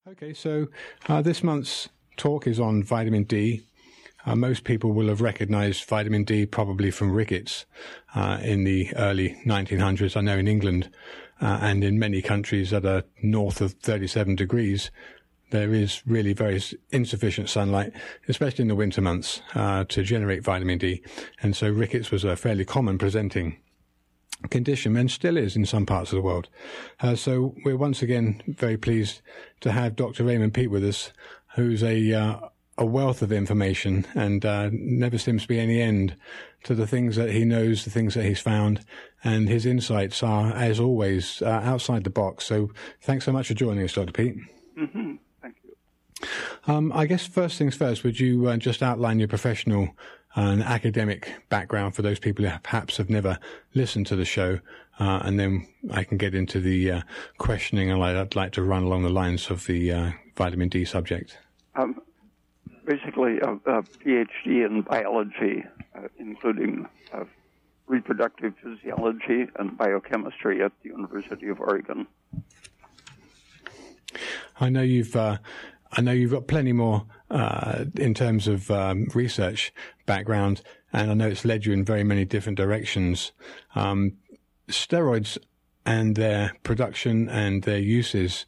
Okay, so this month's talk is on vitamin D. Most people will have recognized vitamin D probably from rickets in the early 1900s. I know in England and in many countries that are north of 37 degrees, there is really very insufficient sunlight, especially in the winter months, to generate vitamin D. And so rickets was a fairly common presenting condition, and still is in some parts of the world. So we're once again very pleased to have Dr. Raymond Peat with us, who's a wealth of information, and never seems to be any end to the things that he knows, the things that he's found, and his insights are, as always, outside the box. So thanks so much for joining us, Dr. Peat. Mm-hmm. Thank you. I guess first things first, would you just outline your professional and academic background for those people who perhaps have never listened to the show, and then I can get into the questioning, and I'd like to run along the lines of the vitamin D subject. Basically, a PhD in biology, including reproductive physiology and biochemistry at the University of Oregon. I know you've got plenty more in terms of research background, and I know it's led you in very many different directions. Steroids and their production and their uses,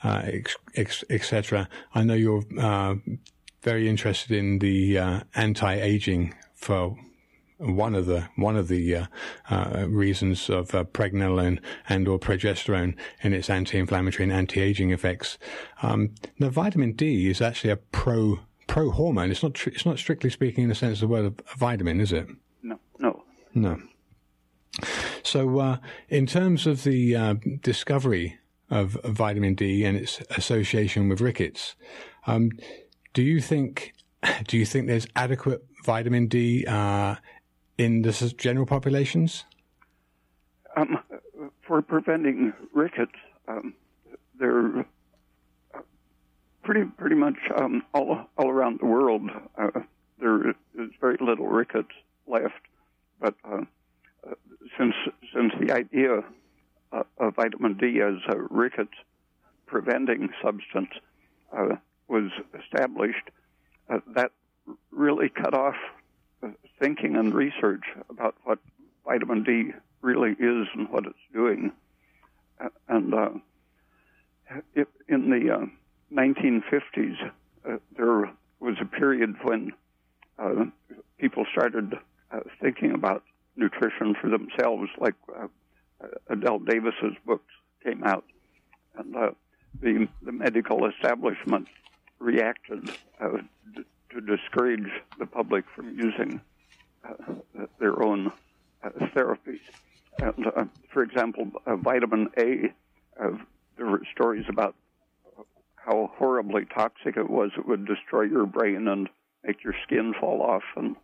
etc. I know you're very interested in the anti-aging for one of the reasons of pregnenolone and or progesterone in its anti-inflammatory and anti-aging effects. Now, vitamin D is actually a pro-hormone. It's not strictly speaking in the sense of the word a vitamin, is it? No. So, in terms of the discovery of vitamin D and its association with rickets, do you think there's adequate vitamin D in the general populations? For preventing rickets, they're pretty much all around the world. There is very little rickets left, but since the idea of vitamin D as a rickets preventing substance was established, that really cut off thinking and research about what vitamin D really is and what it's doing. And in the 1950s, there was a period when people started thinking about nutrition for themselves, like Adele Davis's books came out, and the medical establishment reacted to discourage the public from using their own therapies. And, for example, vitamin A, there were stories about how horribly toxic it was. It would destroy your brain and make your skin fall off, and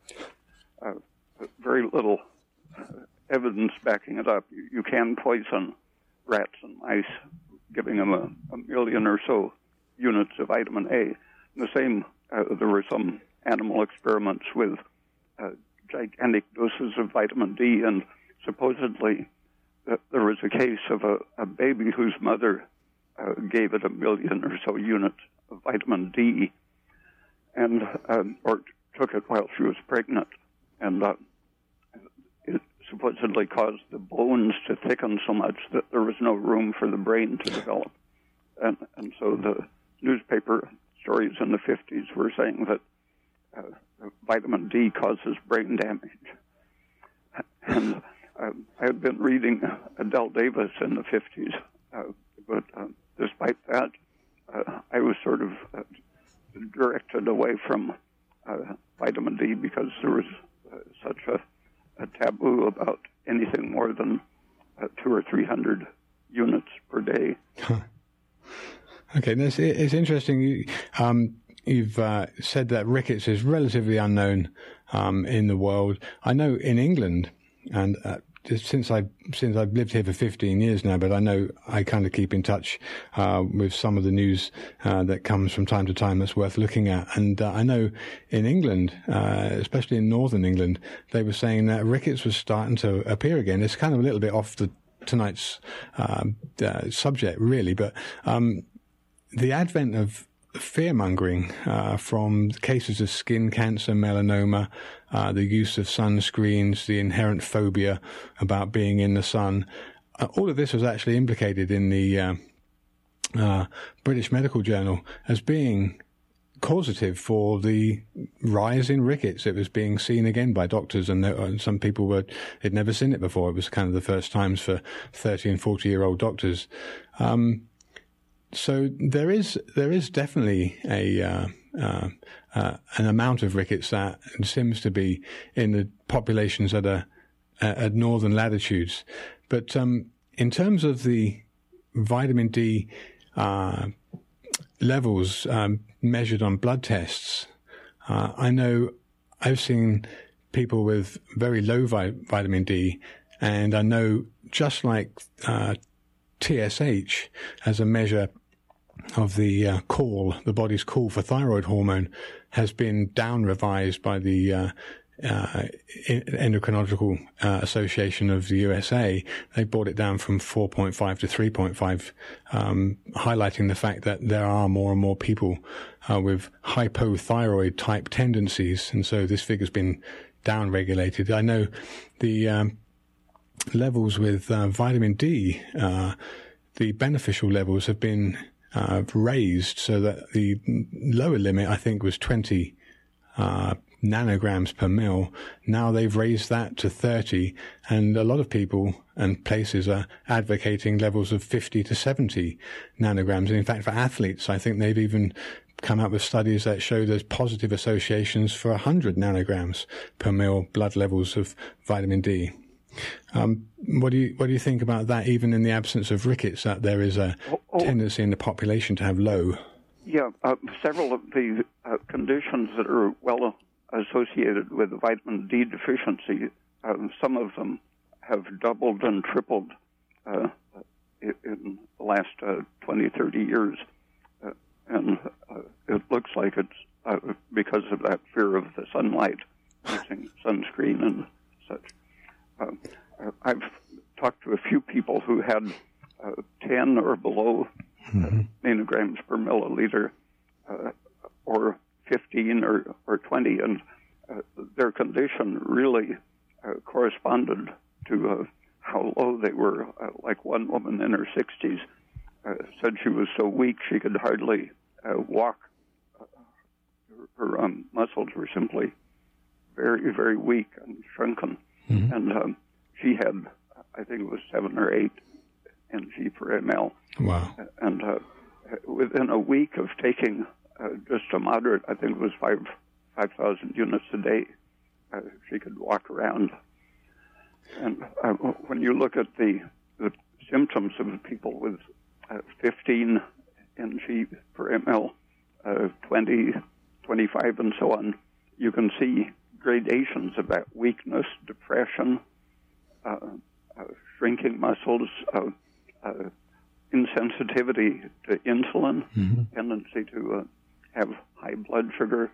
very little evidence backing it up. You can poison rats and mice, giving them a million or so units of vitamin A. The same, there were some animal experiments with gigantic doses of vitamin D, and supposedly there was a case of a baby whose mother gave it a million or so units of vitamin D, and or took it while she was pregnant, and it supposedly caused the bones to thicken so much that there was no room for the brain to develop, and so the newspaper stories in the 50s were saying that vitamin D causes brain damage. And I had been reading Adele Davis in the 50s, but despite that, I was sort of directed away from vitamin D because there was such a taboo about anything more than 200 or 300 units per day. Huh. Okay, it's interesting. You've said that rickets is relatively unknown in the world. I know in England, and since I've lived here for 15 years now, but I know I kind of keep in touch with some of the news that comes from time to time that's worth looking at. And I know in England, especially in northern England, they were saying that rickets was starting to appear again. It's kind of a little bit off tonight's subject, really, but the advent of fear-mongering from cases of skin cancer, melanoma, the use of sunscreens, the inherent phobia about being in the sun, all of this was actually implicated in the British Medical Journal as being causative for the rise in rickets. It was being seen again by doctors, and some people had never seen it before. It was kind of the first times for 30 and 40-year-old doctors. So there is definitely an amount of rickets that seems to be in the populations that are at northern latitudes. But in terms of the vitamin D levels measured on blood tests, I know I've seen people with very low vitamin D, and I know just like TSH as a measure of the body's call for thyroid hormone, has been down revised by the Endocrinological Association of the USA. They brought it down from 4.5 to 3.5, highlighting the fact that there are more and more people with hypothyroid type tendencies, and so this figure's been down-regulated. I know the levels with vitamin D, the beneficial levels have been raised so that the lower limit, I think, was 20 nanograms per mil. Now they've raised that to 30, and a lot of people and places are advocating levels of 50 to 70 nanograms. And in fact, for athletes, I think they've even come up with studies that show there's positive associations for 100 nanograms per mil blood levels of vitamin D. What do you think about that? Even in the absence of rickets, that there is a tendency in the population to have low. Yeah, several of the conditions that are well associated with vitamin D deficiency, some of them have doubled and tripled in the last 20, 30 years, and it looks like it's because of that fear of the sunlight, using sunscreen and such. I've talked to a few people who had 10 or below nanograms per milliliter, or 15 or 20, and their condition really corresponded to how low they were. Like one woman in her 60s said she was so weak she could hardly walk. Her muscles were simply very, very weak and shrunken. And she had, I think it was 7 or 8 ng per ml. Wow. And within a week of taking just a moderate, I think it was 5,000 units a day, she could walk around. And when you look at the symptoms of people with 15 ng per ml, 20, 25, and so on, you can see gradations of that: weakness, depression, shrinking muscles, insensitivity to insulin, tendency to have high blood sugar,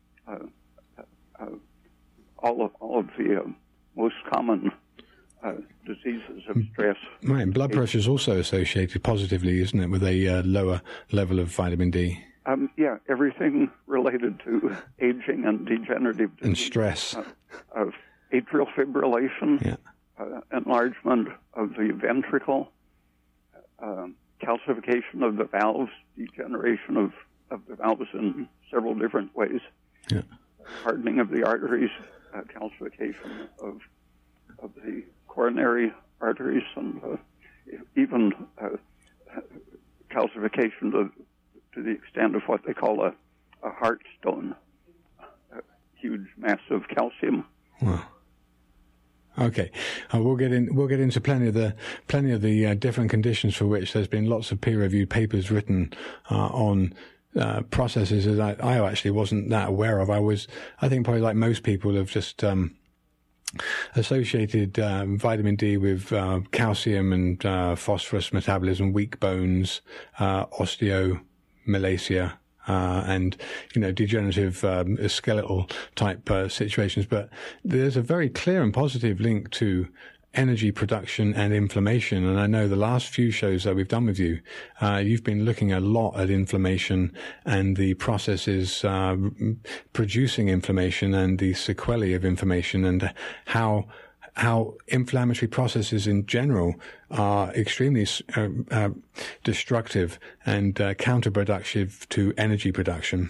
all of the most common diseases of stress. Right, and blood pressure is also associated positively, isn't it, with a lower level of vitamin D? Yeah, everything related to aging and degenerative disease. And stress. Of atrial fibrillation, enlargement of the ventricle, calcification of the valves, degeneration of the valves in several different ways, hardening of the arteries, calcification of the coronary arteries, and even calcification to the extent of what they call a heart stone, a huge mass of calcium. Wow. Okay, we'll get into plenty of the different conditions for which there's been lots of peer-reviewed papers written on processes that I actually wasn't that aware of. I think probably like most people have just associated vitamin D with calcium and phosphorus metabolism, weak bones, osteomalacia, and degenerative skeletal type situations. But there's a very clear and positive link to energy production and inflammation. And I know the last few shows that we've done with you, you've been looking a lot at inflammation and the processes producing inflammation and the sequelae of inflammation, and how inflammatory processes in general are extremely destructive and counterproductive to energy production.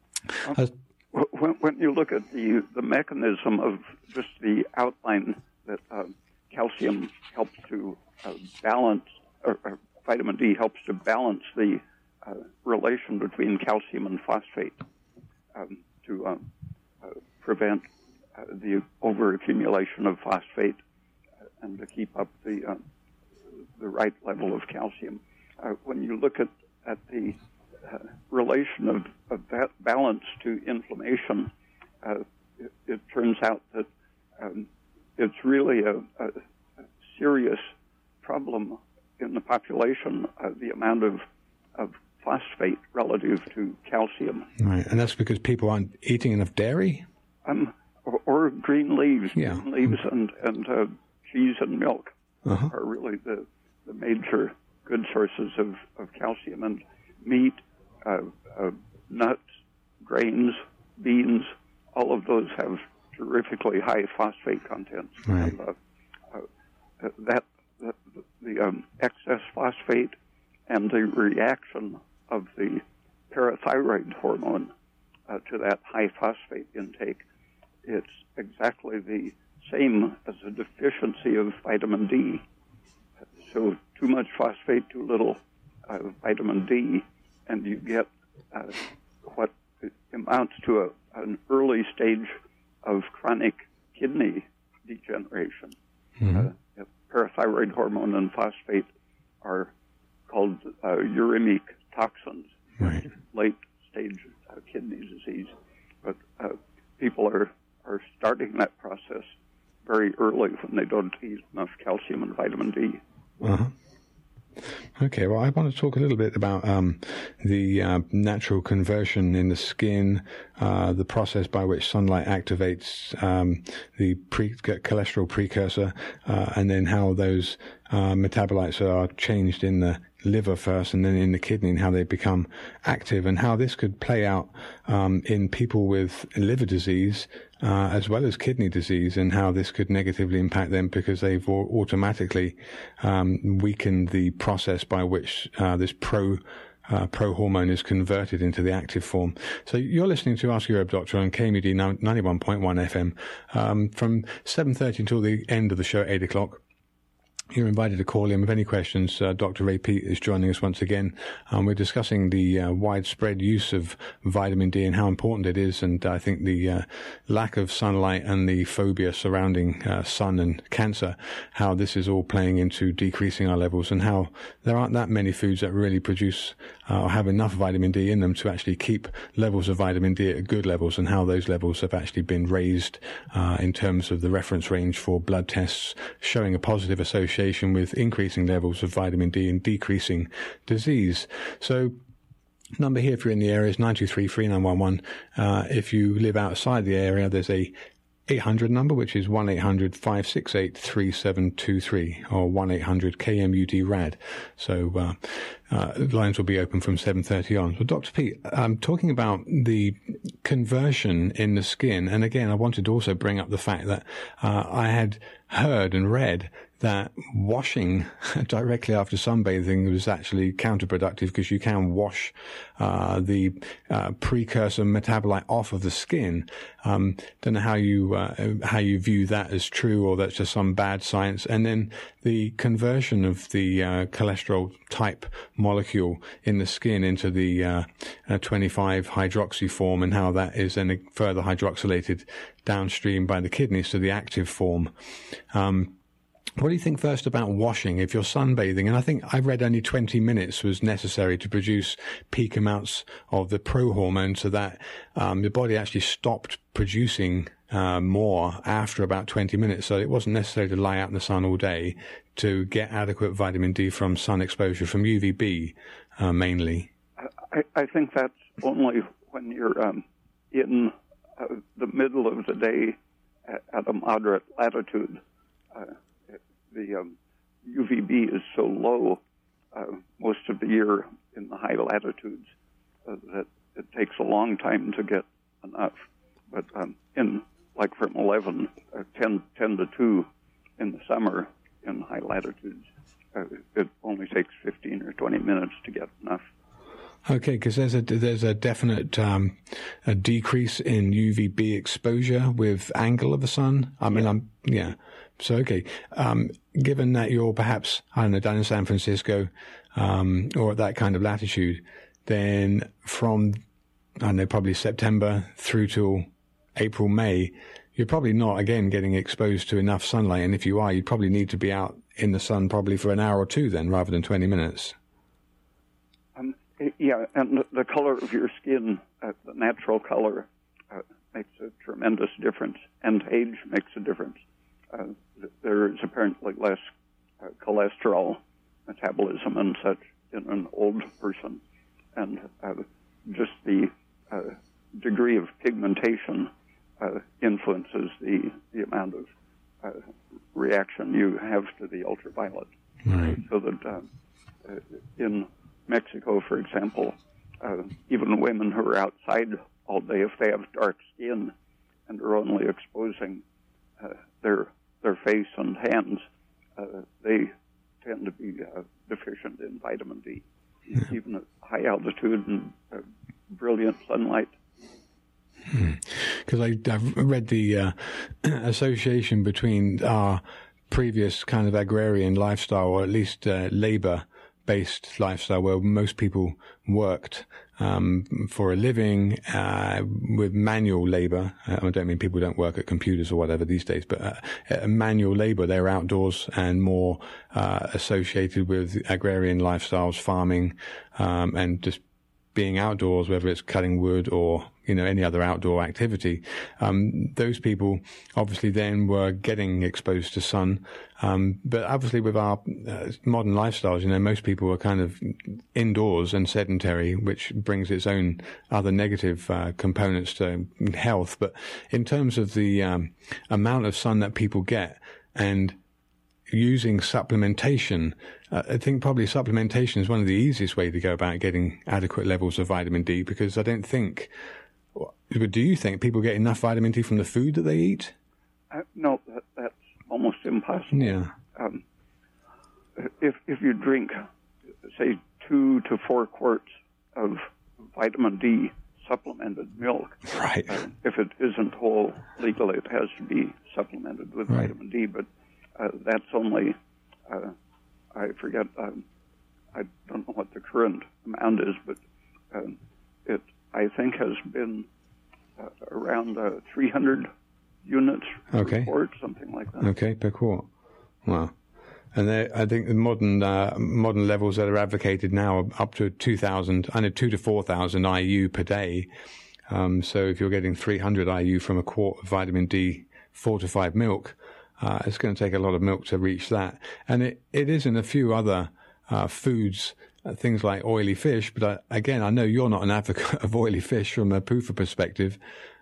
When you look at the mechanism of just the outline that calcium helps to balance, or vitamin D helps to balance the relation between calcium and phosphate to prevent the overaccumulation of phosphate and to keep up the right level of calcium. When you look at the relation of that balance to inflammation, it turns out that it's really a serious problem in the population, the amount of phosphate relative to calcium. Right, and that's because people aren't eating enough dairy? Or green leaves. Yeah. Green leaves and cheese and milk are really the major good sources of calcium. And meat, nuts, grains, beans, all of those have terrifically high phosphate content. Right. And the excess phosphate and the reaction of the parathyroid hormone to that high phosphate intake, it's exactly the same as a deficiency of vitamin D. So too much phosphate, too little vitamin D, and you get what amounts to an early stage of chronic kidney degeneration. Parathyroid hormone and phosphate are called uremic toxins, right. Late stage kidney disease. But people are starting that process very early when they don't eat enough calcium and vitamin D. Okay, well, I want to talk a little bit about the natural conversion in the skin, the process by which sunlight activates the cholesterol precursor, and then how those metabolites are changed in the liver first and then in the kidney, and how they become active, and how this could play out in people with liver disease as well as kidney disease, and how this could negatively impact them because they've automatically weakened the process by which this pro-hormone is converted into the active form. So you're listening to Ask Your Herb Doctor on KMUD 91.1 FM from 7:30 until the end of the show at 8 o'clock. You're invited to call in with any questions. Dr. Ray Peat is joining us once again. We're discussing the widespread use of vitamin D and how important it is. And I think the lack of sunlight and the phobia surrounding sun and cancer, how this is all playing into decreasing our levels, and how there aren't that many foods that really produce or have enough vitamin D in them to actually keep levels of vitamin D at good levels, and how those levels have actually been raised in terms of the reference range for blood tests showing a positive association with increasing levels of vitamin D and decreasing disease. So number here if you're in the area is 923-3911. If you live outside the area, there's a 800 number, which is 1-800-568-3723 or 1-800-KMUD-RAD. So lines will be open from 7:30 on. So Dr. Peat, I'm talking about the conversion in the skin. And again, I wanted to also bring up the fact that I had heard and read that washing directly after sunbathing was actually counterproductive because you can wash the precursor metabolite off of the skin. Don't know how you view that as true, or that's just some bad science. And then the conversion of the cholesterol type molecule in the skin into the 25 hydroxy form, and how that is then further hydroxylated downstream by the kidneys to the active form. What do you think first about washing if you're sunbathing? And I think I read only 20 minutes was necessary to produce peak amounts of the pro-hormone, so that the body actually stopped producing more after about 20 minutes. So it wasn't necessary to lie out in the sun all day to get adequate vitamin D from sun exposure, from UVB mainly. I think that's only when you're in the middle of the day at a moderate latitude. the UVB is so low most of the year in the high latitudes that it takes a long time to get enough. But in like from 10 to 2 in the summer in high latitudes, it only takes 15 or 20 minutes to get enough. Okay, because there's a definite a decrease in UVB exposure with angle of the sun. I mean, So, okay, given that you're perhaps, I don't know, down in San Francisco or at that kind of latitude, then from, I don't know, probably September through till April, May, you're probably not, again, getting exposed to enough sunlight. And if you are, you'd probably need to be out in the sun probably for an hour or two then, rather than 20 minutes. Yeah, and the color of your skin, the natural color, makes a tremendous difference, and age makes a difference. There is apparently less cholesterol metabolism and such in an old person, and just the degree of pigmentation influences the amount of reaction you have to the ultraviolet. Right. So that in Mexico, for example, even women who are outside all day, if they have dark skin and are only exposing their face and hands, they tend to be deficient in vitamin D, even at high altitude and brilliant sunlight. Because I've read the association between our previous kind of agrarian lifestyle, or at least labor-based lifestyle, where most people worked for a living with manual labor. I don't mean people don't work at computers or whatever these days, but manual labor. They're outdoors and more associated with agrarian lifestyles, farming, and just being outdoors, whether it's cutting wood or, any other outdoor activity. Those people obviously then were getting exposed to sun. But obviously with our modern lifestyles, most people are kind of indoors and sedentary, which brings its own other negative components to health. But in terms of the amount of sun that people get and using supplementation, I think probably supplementation is one of the easiest way to go about getting adequate levels of vitamin D, because I don't think, do you think people get enough vitamin D from the food that they eat? No, that's almost impossible. Yeah. If you drink, say, 2 to 4 quarts of vitamin D supplemented milk, right? If it isn't whole legally, it has to be supplemented with vitamin D, but that's only, I forget, I don't know what the current amount is, but it, I think, has been around 300 units per quart, something like that. Okay, per quart. Wow. And I think the modern levels that are advocated now are up to 2,000, I know 2 to 4,000 IU per day. So if you're getting 300 IU from a quart of vitamin D fortified milk, it's going to take a lot of milk to reach that. And it is in a few other foods, things like oily fish. But again, I know you're not an advocate of oily fish from a PUFA perspective.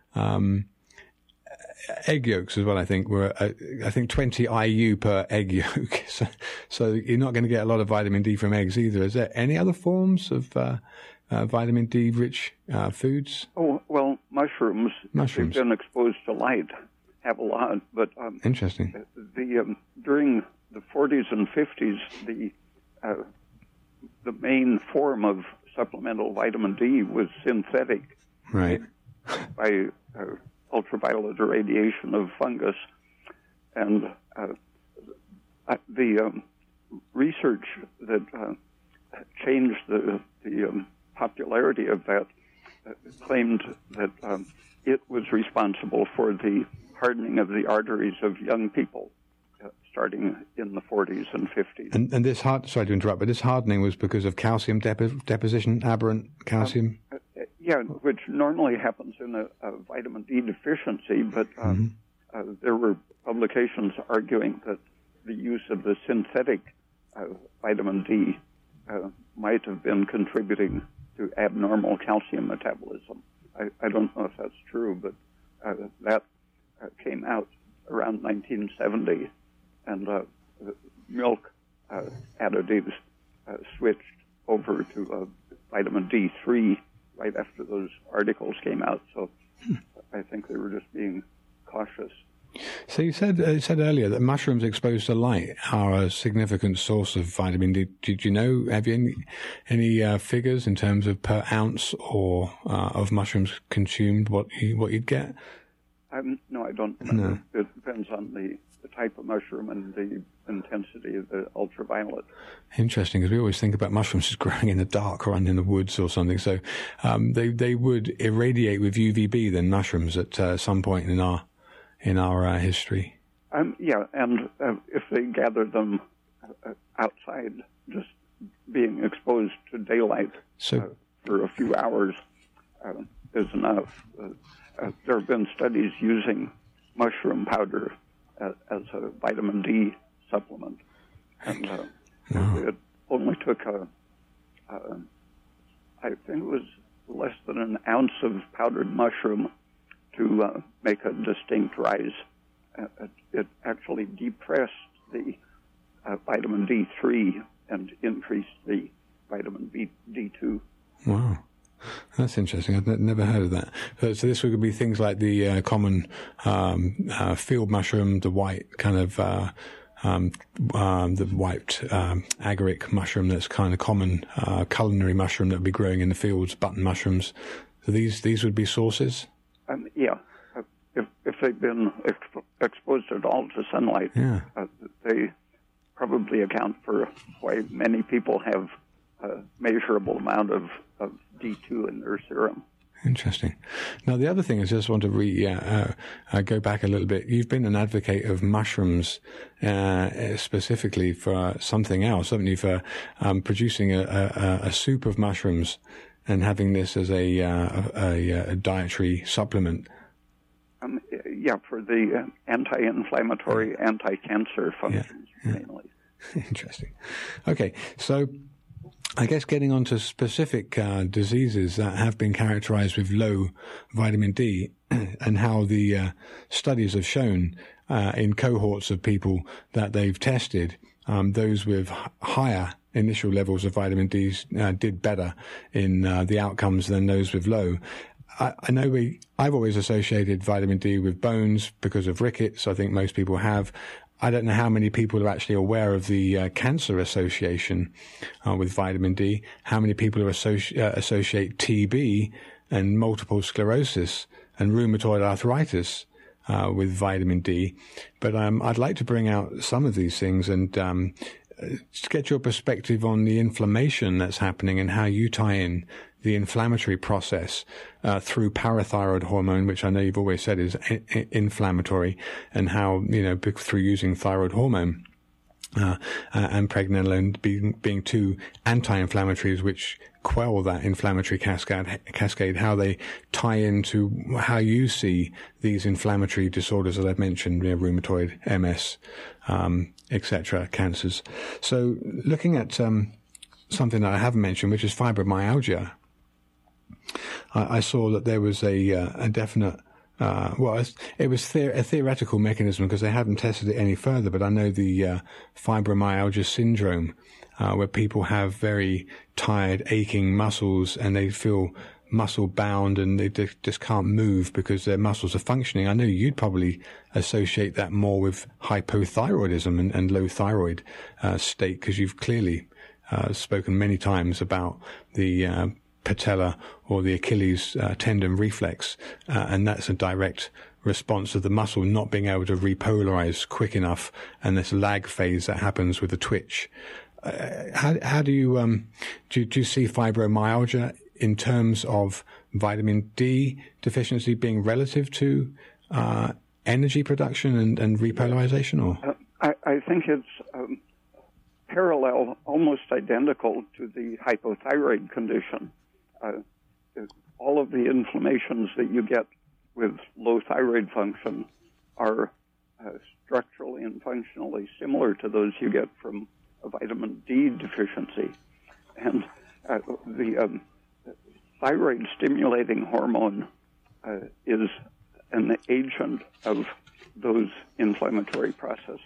Egg yolks as well, I think, were, 20 IU per egg yolk. So you're not going to get a lot of vitamin D from eggs either. Is there any other forms of vitamin D-rich foods? Oh, well, mushrooms. If they've been exposed to light, have a lot. But interesting. During the 40s and 50s, the main form of supplemental vitamin D was synthetic, right? By ultraviolet irradiation of fungus, and the research that changed the popularity of that claimed that it was responsible for the hardening of the arteries of young people starting in the 40s and 50s. And this sorry to interrupt, but this hardening was because of calcium deposition, aberrant calcium? Yeah, which normally happens in a vitamin D deficiency, but there were publications arguing that the use of the synthetic vitamin D might have been contributing to abnormal calcium metabolism. I don't know if that's true, but that came out around 1970, and milk additives switched over to vitamin D3 right after those articles came out. So I think they were just being cautious. So you said earlier that mushrooms exposed to light are a significant source of vitamin D. Did you know? Have you any figures in terms of per ounce or of mushrooms consumed what you'd get? No, I don't remember. No. It depends on the type of mushroom and the intensity of the ultraviolet. Interesting, because we always think about mushrooms as growing in the dark or in the woods or something. So they would irradiate with UVB then, mushrooms, at some point in our history. Yeah, and if they gather them outside, just being exposed to daylight for a few hours is enough. There have been studies using mushroom powder as a vitamin D supplement, and it only took I think it was less than an ounce of powdered mushroom to make a distinct rise. It actually depressed the vitamin D3 and increased the vitamin D2. Wow. That's interesting. I've never heard of that. So this would be things like the common field mushroom, the white kind of the white agaric mushroom that's kind of common culinary mushroom that would be growing in the fields, button mushrooms. So these would be sources? Yeah. If they've been exposed at all to sunlight, they probably account for why many people have a measurable amount of D2 in their serum. Interesting. Now, the other thing is, I just want to go back a little bit. You've been an advocate of mushrooms specifically for something else, haven't you? For producing a soup of mushrooms and having this as a dietary supplement. For the anti-inflammatory, anti-cancer functions, mainly. Interesting. Okay, so I guess getting on to specific diseases that have been characterized with low vitamin D and how the studies have shown in cohorts of people that they've tested, those with higher initial levels of vitamin D did better in the outcomes than those with low. I know I've always associated vitamin D with bones because of rickets. I think most people have. I don't know how many people are actually aware of the cancer association with vitamin D, how many people are associate TB and multiple sclerosis and rheumatoid arthritis with vitamin D. But I'd like to bring out some of these things and get your perspective on the inflammation that's happening and how you tie in the inflammatory process through parathyroid hormone, which I know you've always said is inflammatory, and how, through using thyroid hormone and pregnenolone being two anti-inflammatories which quell that inflammatory cascade, how they tie into how you see these inflammatory disorders that I've mentioned, rheumatoid, MS, etc., cancers. So looking at something that I haven't mentioned, which is fibromyalgia, I saw that there was a definite, it was a theoretical mechanism because they haven't tested it any further, but I know the fibromyalgia syndrome, where people have very tired, aching muscles and they feel muscle bound and they just can't move because their muscles are functioning. I know you'd probably associate that more with hypothyroidism and low thyroid state, because you've clearly spoken many times about the patella or the Achilles tendon reflex, and that's a direct response of the muscle not being able to repolarize quick enough, and this lag phase that happens with the twitch. How do you do you see fibromyalgia in terms of vitamin D deficiency being relative to energy production and repolarization, or? I think it's parallel, almost identical to the hypothyroid condition. All of the inflammations that you get with low thyroid function are structurally and functionally similar to those you get from a vitamin D deficiency. And the thyroid stimulating hormone is an agent of those inflammatory processes.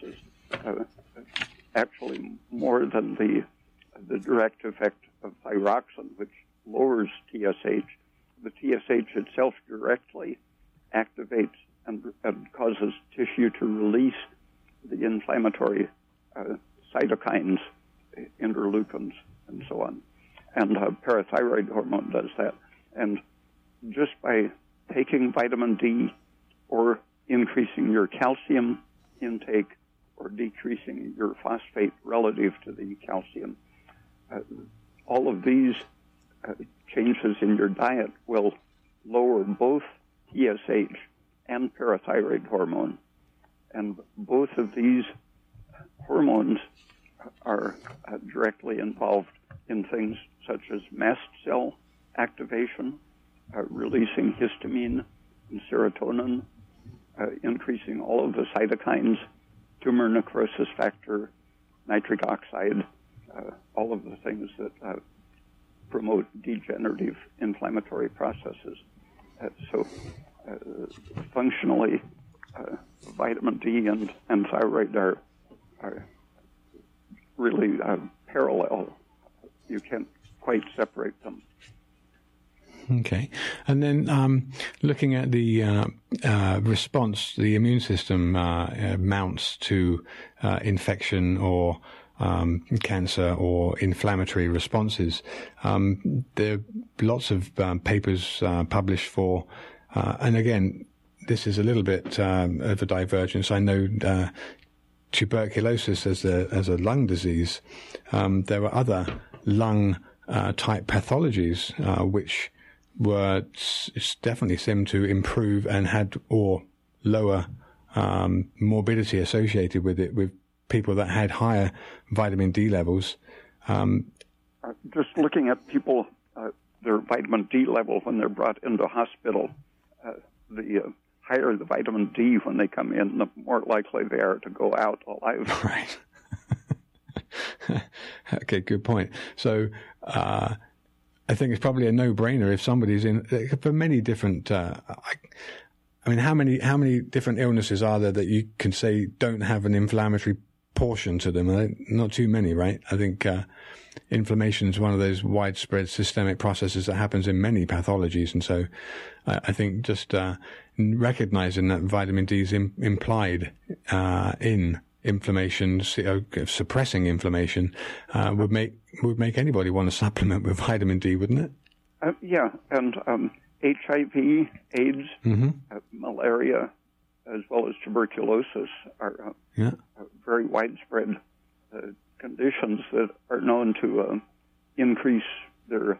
actually more than the direct effect of thyroxine, which lowers TSH. The TSH itself directly activates and causes tissue to release the inflammatory cytokines, interleukins, and so on. And parathyroid hormone does that. And just by taking vitamin D or increasing your calcium intake or decreasing your phosphate relative to the calcium, all of these changes in your diet will lower both TSH and parathyroid hormone. And both of these hormones are directly involved in things such as mast cell activation, releasing histamine and serotonin, increasing all of the cytokines, tumor necrosis factor, nitric oxide, all of the things that promote degenerative inflammatory processes. So functionally, vitamin D and thyroid are really parallel. You can't quite separate them. Okay. And then looking at the response the immune system mounts to infection or cancer or inflammatory responses, there are lots of papers published for, and again, this is a little bit of a divergence. I know tuberculosis as a lung disease. There were other lung type pathologies which were definitely seemed to improve and had or lower morbidity associated with it with people that had higher vitamin D levels. Just looking at people, their vitamin D level when they're brought into hospital, the higher the vitamin D when they come in, the more likely they are to go out alive. Right. Okay, good point. So I think it's probably a no-brainer if somebody's in for many different. I mean, how many different illnesses are there that you can say don't have an inflammatory portion to them? Not too many, right? I think inflammation is one of those widespread systemic processes that happens in many pathologies, and so I think just recognizing that vitamin D is implied in inflammation, suppressing inflammation, would make anybody want to supplement with vitamin D, wouldn't it? Yeah, and HIV, AIDS, malaria, as well as tuberculosis are very widespread conditions that are known to increase their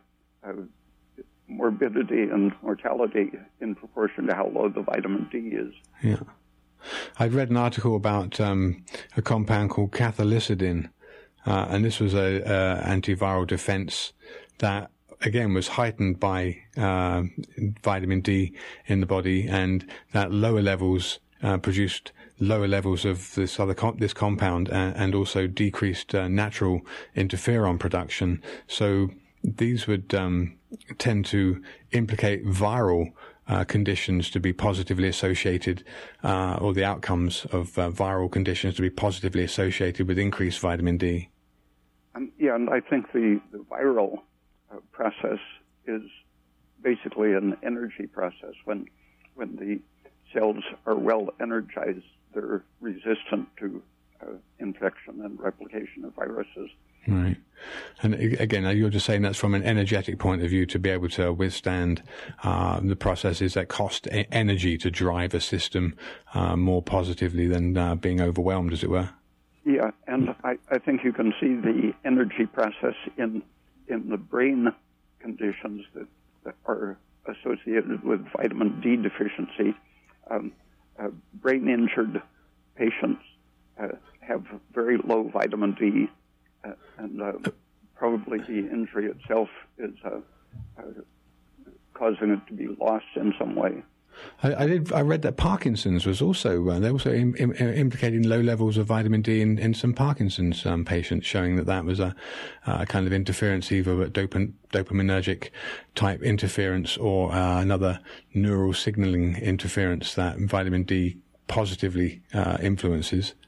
morbidity and mortality in proportion to how low the vitamin D is. Yeah. I'd read an article about a compound called cathelicidin, and this was a antiviral defense that, again, was heightened by vitamin D in the body, and that lower levels produced lower levels of this compound, and also decreased natural interferon production. So these would tend to implicate viral conditions to be positively associated, or the outcomes of viral conditions to be positively associated with increased vitamin D. Yeah, and I think the viral process is basically an energy process. When the cells are well energized, they're resistant to infection and replication of viruses. Right. And again, you're just saying that's from an energetic point of view to be able to withstand the processes that cost energy to drive a system more positively than being overwhelmed, as it were. Yeah, and I think you can see the energy process in the brain conditions that are associated with vitamin D deficiency. Brain-injured patients have very low vitamin D, and probably the injury itself is causing it to be lost in some way. I read that Parkinson's was also they also implicating low levels of vitamin D in some Parkinson's patients, showing that was a kind of interference, either a dopaminergic type interference or another neural signaling interference that vitamin D positively influences.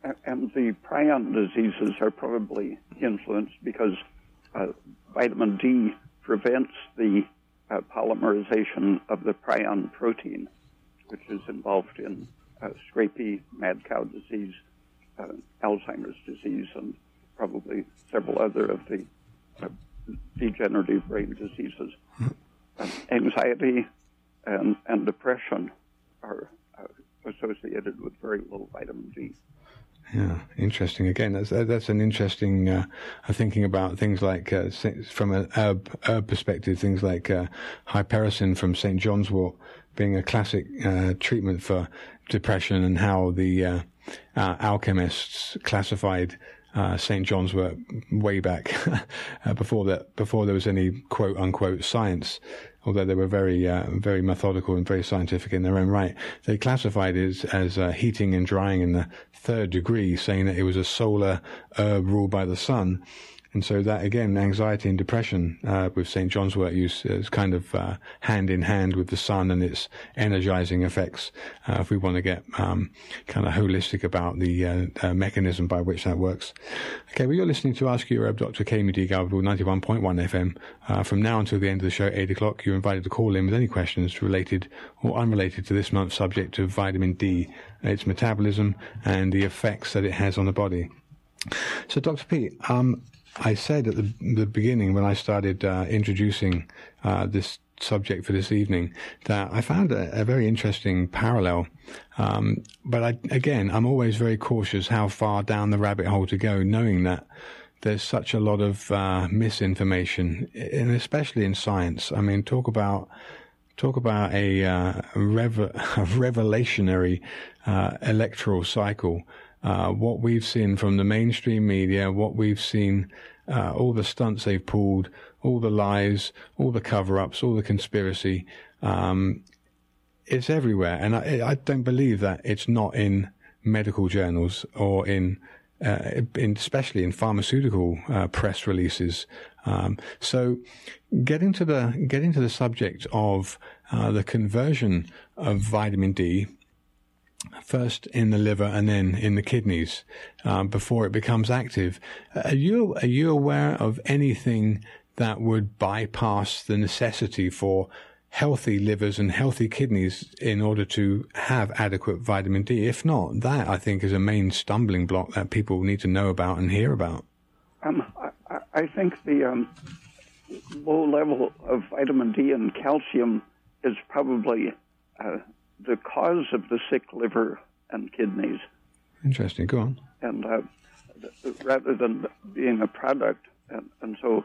And the prion diseases are probably influenced because vitamin D prevents the polymerization of the prion protein, which is involved in scrapie, mad cow disease, Alzheimer's disease, and probably several other of the degenerative brain diseases. Anxiety and depression are associated with very low vitamin D. Yeah, interesting. Again, that's an interesting thinking about things like from an herb perspective, things like hypericin from St. John's wort being a classic treatment for depression, and how the alchemists classified St. John's wort way back before there was any quote unquote science. Although they were very methodical and very scientific in their own right, they classified it as heating and drying in the 3rd degree, saying that it was a solar herb ruled by the sun. And so that, again, anxiety and depression with St. John's wort use is kind of hand in hand with the sun and its energizing effects, if we want to get kind of holistic about the mechanism by which that works. Okay, well, you're listening to Ask Your Herb, Dr. KMD Galville, 91.1 FM. From now until the end of the show, 8 o'clock, you're invited to call in with any questions related or unrelated to this month's subject of vitamin D, its metabolism, and the effects that it has on the body. So, Dr. Pete, I said at the beginning when I started introducing this subject for this evening that I found a very interesting parallel. But I'm always very cautious how far down the rabbit hole to go, knowing that there's such a lot of misinformation, and especially in science. I mean, talk about a revelationary electoral cycle. What we've seen from the mainstream media, what we've seen, all the stunts they've pulled, all the lies, all the cover-ups, all the conspiracy, it's everywhere. And I don't believe that it's not in medical journals or in especially in pharmaceutical press releases. So getting to the subject of the conversion of vitamin D, first in the liver and then in the kidneys, before it becomes active. Are you aware of anything that would bypass the necessity for healthy livers and healthy kidneys in order to have adequate vitamin D? If not, that I think is a main stumbling block that people need to know about and hear about. I think the low level of vitamin D and calcium is probably the cause of the sick liver and kidneys. Interesting. Go on. And rather than being a product, and so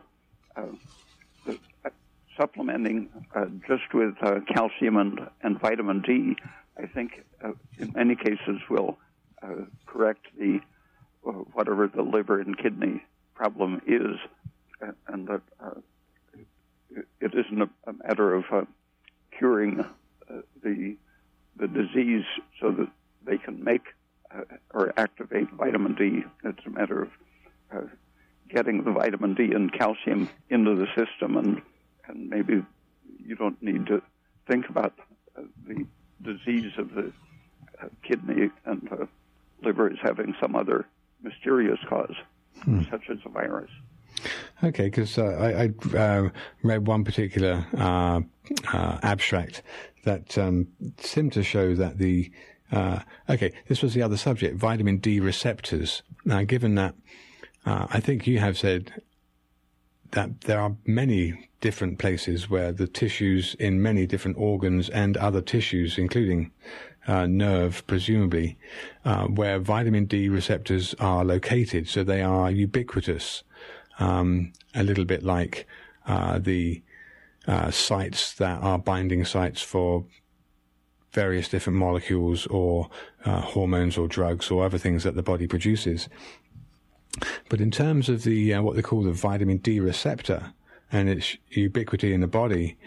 supplementing just with calcium and vitamin D, I think in many cases will correct the whatever the liver and kidney problem is, and that it isn't a matter of curing the disease so that they can make or activate vitamin D. It's a matter of getting the vitamin D and calcium into the system, and maybe you don't need to think about the disease of the kidney and liver as having some other mysterious cause, such as a virus. Okay, because I read one particular abstract that seemed to show that this was the other subject, vitamin D receptors. Now, given that I think you have said that there are many different places where the tissues in many different organs and other tissues, including nerve, presumably, where vitamin D receptors are located. So they are ubiquitous, a little bit like the sites that are binding sites for various different molecules or hormones or drugs or other things that the body produces. But in terms of the what they call the vitamin D receptor and its ubiquity in the body,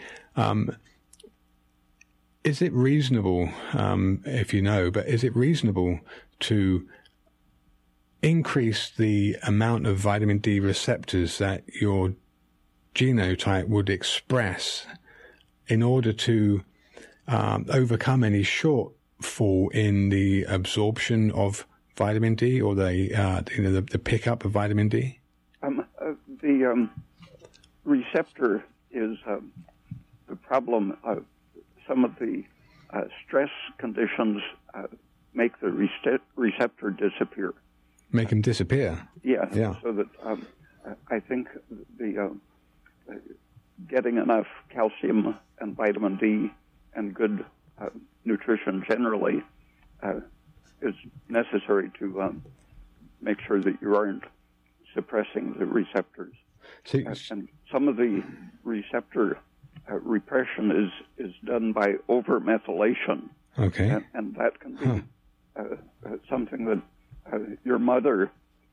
is it reasonable, if you know, but is it reasonable to increase the amount of vitamin D receptors that your genotype would express in order to overcome any shortfall in the absorption of vitamin D, or the pickup of vitamin D? The receptor is the problem. Some of the stress conditions make the receptor disappear. Make them disappear? Yeah. So that I think the getting enough calcium and vitamin D and good nutrition generally is necessary to make sure that you aren't suppressing the receptors. And some of the receptor repression is done by over-methylation. Okay. And that can be something that your mother,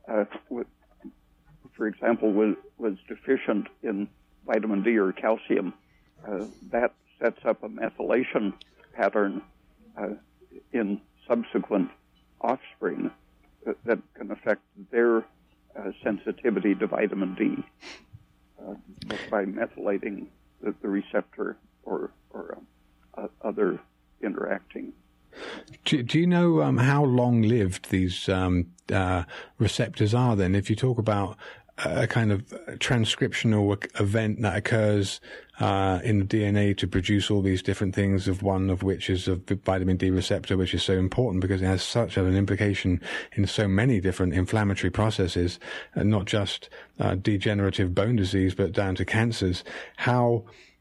for example, was deficient in vitamin D or calcium. That sets up a methylation pattern in subsequent offspring that can affect their sensitivity to vitamin D by methylating the receptor or other interacting. Do you know how long-lived these receptors are then? If you talk about a kind of transcriptional event that occurs in the DNA to produce all these different things, of one of which is a vitamin D receptor, which is so important because it has such an implication in so many different inflammatory processes, and not just degenerative bone disease, but down to cancers. How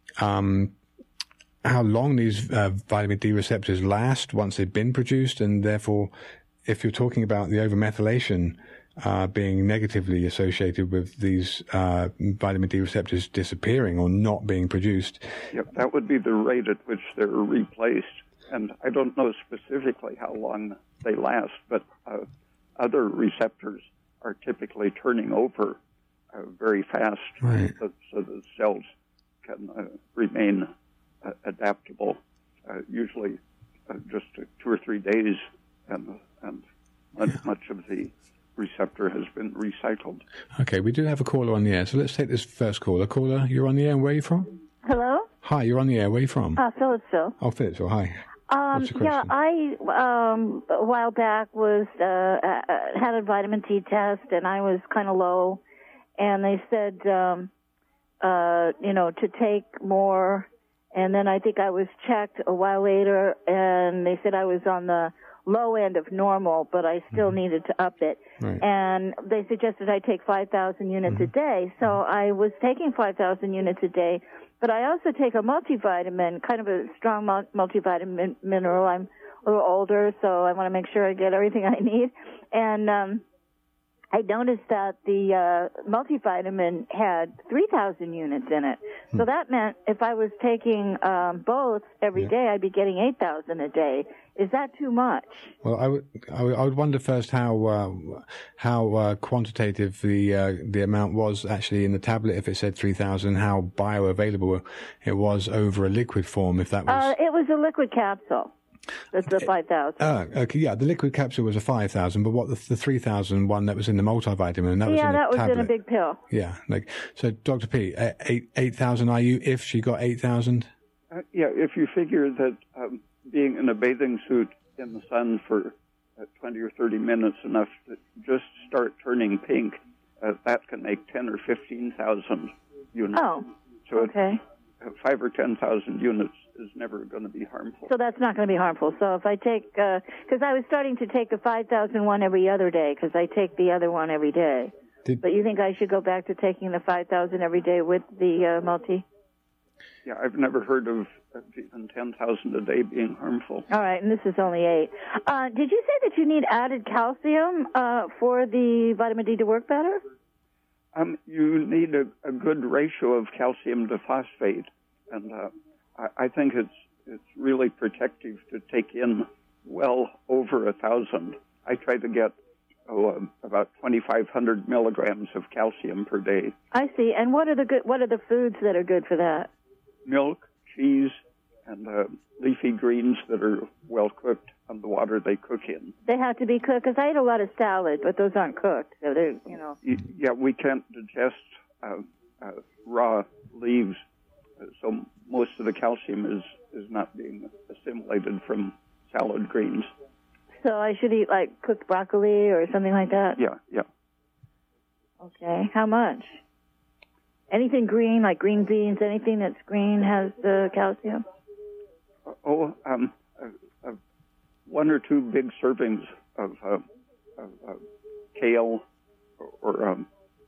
long these vitamin D receptors last once they've been produced, and therefore, if you're talking about the overmethylation being negatively associated with these vitamin D receptors disappearing or not being produced. Yep, that would be the rate at which they're replaced. And I don't know specifically how long they last, but other receptors are typically turning over very fast, right, so the cells can remain adaptable, usually just 2 or 3 days, and much of the receptor has been recycled. Okay, we do have a caller on the air, so let's take this first caller. Caller, you're on the air. Where are you from? Hello? Hi, you're on the air. Where are you from? Phillipsville. Oh, Phillipsville. Hi. What's your question? Yeah, I a while back was had a vitamin D test, and I was kind of low, and they said to take more, and then I think I was checked a while later, and they said I was on the low end of normal, but I still needed to up it. Right. And they suggested I take 5,000 units a day. So I was taking 5,000 units a day, but I also take a multivitamin, kind of a strong multivitamin mineral. I'm a little older, so I want to make sure I get everything I need. And I noticed that the multivitamin had 3,000 units in it. So that meant if I was taking both every day, I'd be getting 8,000 a day. Is that too much? Well, I would wonder first how quantitative the amount was actually in the tablet. If it said 3,000, how bioavailable it was over a liquid form. If that was, it was a liquid capsule. That's the 5,000. Okay, yeah. The liquid capsule was a 5,000, but what the 3,000 one that was in the multivitamin, that was in a that was tablet. in a big pill. Yeah, so Dr. P, 8,000 IU if she got 8,000. If you figure that being in a bathing suit in the sun for 20 or 30 minutes enough to just start turning pink, that can make 10 or 15,000 units. Oh, so okay. 5 or 10,000 units is never going to be harmful. So that's not going to be harmful. So if I take, because I was starting to take the 5,000 one every other day, because I take the other one every day. But you think I should go back to taking the 5,000 every day with the multi? Yeah, I've never heard of even 10,000 a day being harmful. All right, and this is only 8. Did you say that you need added calcium for the vitamin D to work better? You need a good ratio of calcium to phosphate, and I think it's really protective to take in well over 1,000. I try to get about 2,500 milligrams of calcium per day. I see. And what are the foods that are good for that? Milk, cheese, and leafy greens that are well cooked on the water they cook in. They have to be cooked, because I eat a lot of salad, but those aren't cooked. So they're, Yeah, we can't digest raw leaves, so most of the calcium is not being assimilated from salad greens. So I should eat like cooked broccoli or something like that? Yeah. Okay. How much? Anything green, like green beans, anything that's green has the calcium? One or two big servings of kale or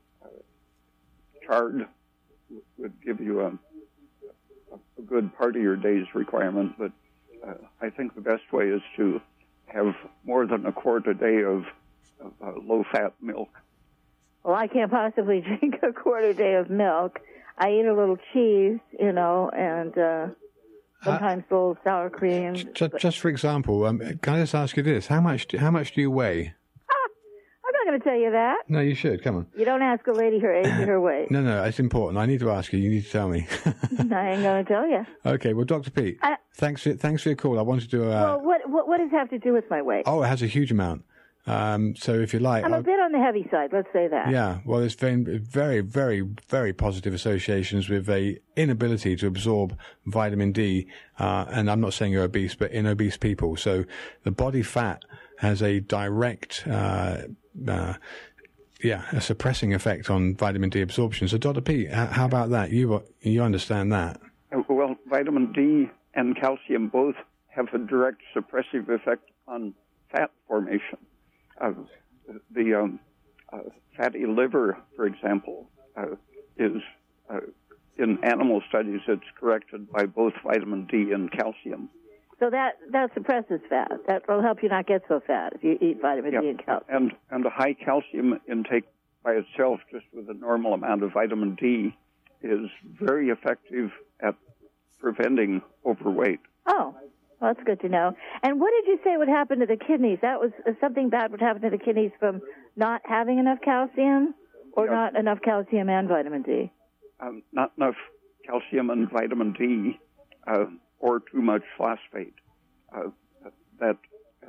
chard would give you a good part of your day's requirement, but I think the best way is to have more than a quart a day of low-fat milk. Well, I can't possibly drink a quart a day of milk. I eat a little cheese, and sometimes a little sour cream. Just for example, can I just ask you this? How much do you weigh? I'm not going to tell you that. No, you should. Come on. You don't ask a lady her age or her weight. No, it's important. I need to ask you. You need to tell me. I ain't going to tell you. Okay, well, Dr. Pete, thanks for your call. I wanted to... well, what does it have to do with my weight? Oh, it has a huge amount. So if you like... I'm a bit on the heavy side, let's say that. Yeah, well, there's very, very, very positive associations with a inability to absorb vitamin D, and I'm not saying you're obese, but in obese people. So the body fat has a direct, a suppressing effect on vitamin D absorption. So Dr. Pete, how about that? You understand that? Well, vitamin D and calcium both have a direct suppressive effect on fat formation. The fatty liver, for example, is in animal studies, it's corrected by both vitamin D and calcium. So that suppresses fat. That will help you not get so fat if you eat vitamin D and calcium. And a high calcium intake by itself, just with a normal amount of vitamin D, is very effective at preventing overweight. Oh. Well, that's good to know. And what did you say would happen to the kidneys? That was something bad would happen to the kidneys from not having enough calcium, or not enough calcium and vitamin D? Not enough calcium and vitamin D, or too much phosphate. The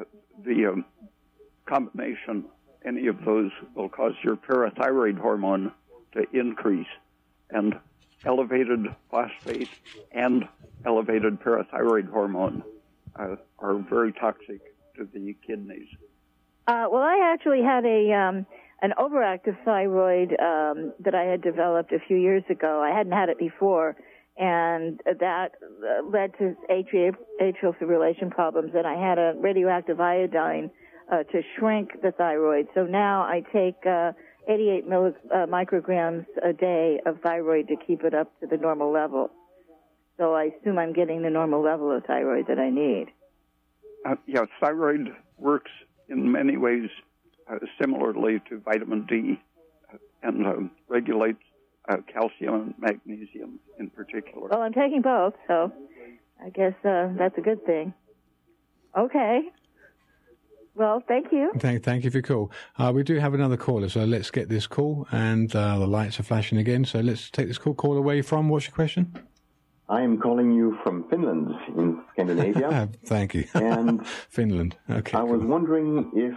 combination, any of those, will cause your parathyroid hormone to increase, and elevated phosphate and elevated parathyroid hormone are very toxic to the kidneys. Well, I actually had an overactive thyroid that I had developed a few years ago. I hadn't had it before, and that led to atrial fibrillation problems, and I had a radioactive iodine to shrink the thyroid. So now I take 88 micrograms a day of thyroid to keep it up to the normal level. So I assume I'm getting the normal level of thyroid that I need. Thyroid works in many ways similarly to vitamin D and regulates calcium and magnesium in particular. Well, I'm taking both, so I guess that's a good thing. Okay. Well, thank you. Thank you for your call. We do have another caller, so let's get this call. And the lights are flashing again, so let's take this call. Call away from. What's your question? I am calling you from Finland in Scandinavia. Thank you. And Finland. Okay. I was wondering if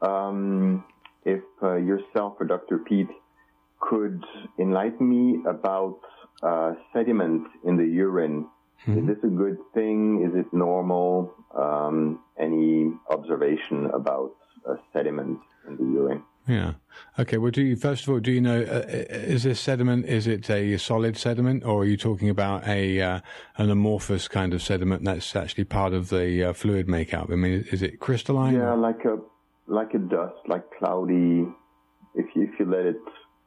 yourself or Dr. Pete could enlighten me about sediment in the urine. Mm-hmm. Is this a good thing? Is it normal? Any observation about sediment in the urine? Yeah. Okay. Well, first of all, do you know, is this sediment, is it a solid sediment, or are you talking about an amorphous kind of sediment that's actually part of the fluid makeup? I mean, is it crystalline? Yeah, like a dust, like cloudy. If you let it,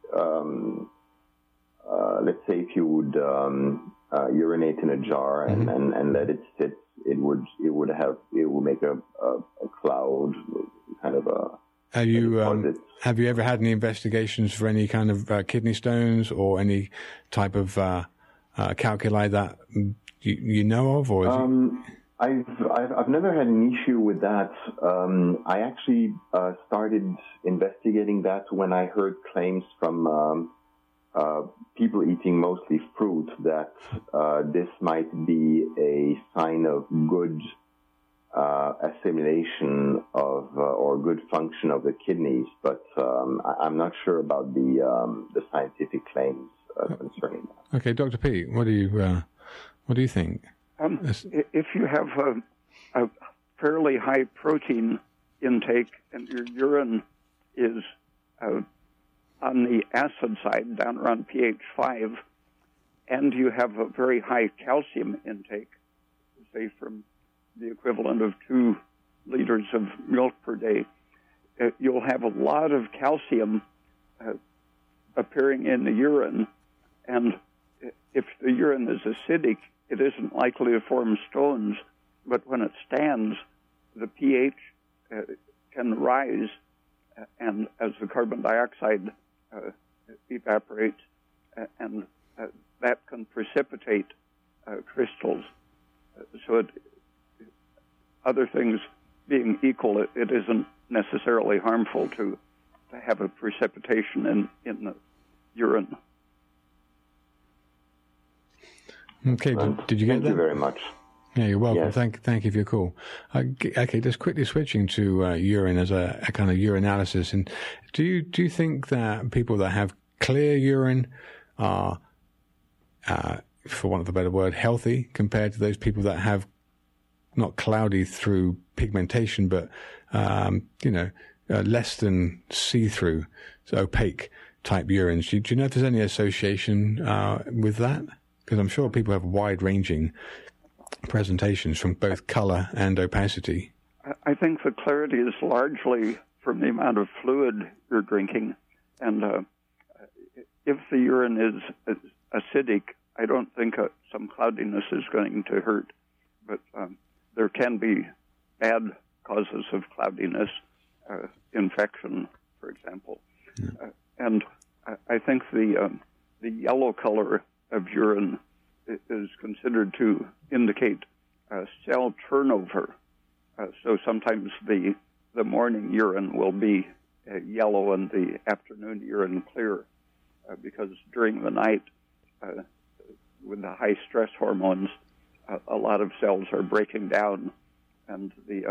let's say if you would urinate in a jar and, mm-hmm. and let it sit, it would make a cloud, kind of a. Have you ever had any investigations for any kind of kidney stones or any type of calculi that you know of, or? I've never had an issue with that. I actually started investigating that when I heard claims from people eating mostly fruit that this might be a sign of good assimilation of or good function of the kidneys, but I'm not sure about the scientific claims concerning that. Okay, Dr. Pete, what do you think? If you have a fairly high protein intake, and your urine is on the acid side, down around pH 5, and you have a very high calcium intake, say from the equivalent of 2 liters of milk per day, you'll have a lot of calcium appearing in the urine, and if the urine is acidic, it isn't likely to form stones, but when it stands, the pH can rise, and as the carbon dioxide evaporates, and that can precipitate crystals. So other things being equal, it isn't necessarily harmful to have a precipitation in the urine. Okay, did you get that? Thank you very much. Yeah, you're welcome. Yes. Thank you for your call. Okay, just quickly switching to urine as a kind of urinalysis. And do you think that people that have clear urine are, for want of a better word, healthy compared to those people that have not cloudy through pigmentation, but less than see-through, so opaque type urines? Do you know if there's any association with that? Because I'm sure people have wide-ranging presentations from both color and opacity. I think the clarity is largely from the amount of fluid you're drinking. And if the urine is acidic, I don't think some cloudiness is going to hurt. But there can be bad causes of cloudiness, infection, for example. Yeah. And I think the yellow color of urine is considered to indicate cell turnover. So sometimes the morning urine will be yellow and the afternoon urine clear, because during the night, with the high stress hormones, a lot of cells are breaking down, and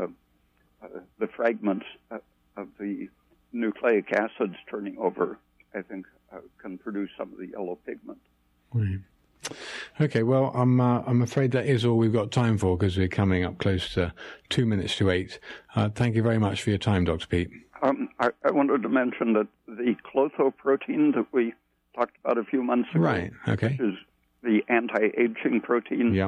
the fragments of the nucleic acids turning over, I think, can produce some of the yellow pigment. Right. Okay, well, I'm afraid that is all we've got time for, because we're coming up close to 2 minutes to 8. Thank you very much for your time, Dr. Peat. I wanted to mention that the Klotho protein that we talked about a few months ago, right? Okay, which is the anti-aging protein. Yeah,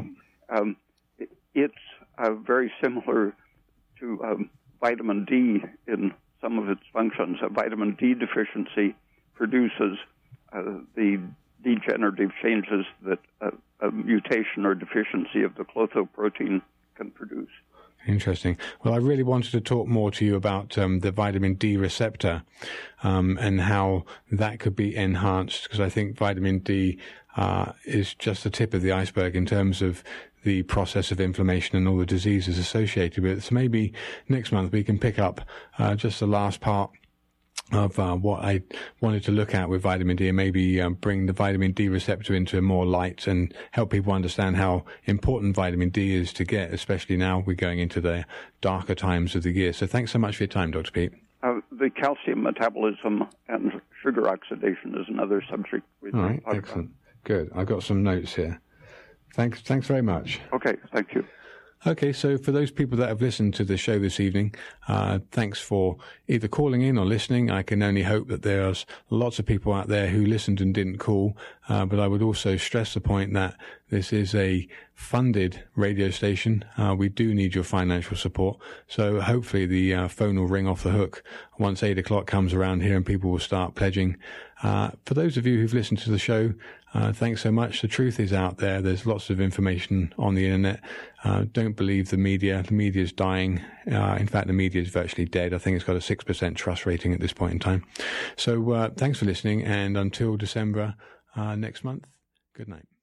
it's very similar to vitamin D in some of its functions. A vitamin D deficiency produces the degenerative changes that a mutation or deficiency of the Klotho protein can produce. Interesting. Well, I really wanted to talk more to you about the vitamin D receptor and how that could be enhanced, because I think vitamin D is just the tip of the iceberg in terms of the process of inflammation and all the diseases associated with it. So maybe next month we can pick up just the last part of what I wanted to look at with vitamin D, and maybe bring the vitamin D receptor into more light and help people understand how important vitamin D is to get, especially now we're going into the darker times of the year. So thanks so much for your time, Dr. Peat. The calcium metabolism and sugar oxidation is another subject we All right, excellent. Good. I've got some notes here. Thanks very much. Okay, thank you. Okay, so for those people that have listened to the show this evening, thanks for either calling in or listening. I can only hope that there's lots of people out there who listened and didn't call, but I would also stress the point that this is a funded radio station. We do need your financial support, so hopefully the phone will ring off the hook once 8 o'clock comes around here and people will start pledging. For those of you who've listened to the show, thanks so much. The truth is out there. There's lots of information on the internet. Don't believe the media. The media is dying. In fact, the media is virtually dead. I think it's got a 6% trust rating at this point in time. So thanks for listening. And until December next month, good night.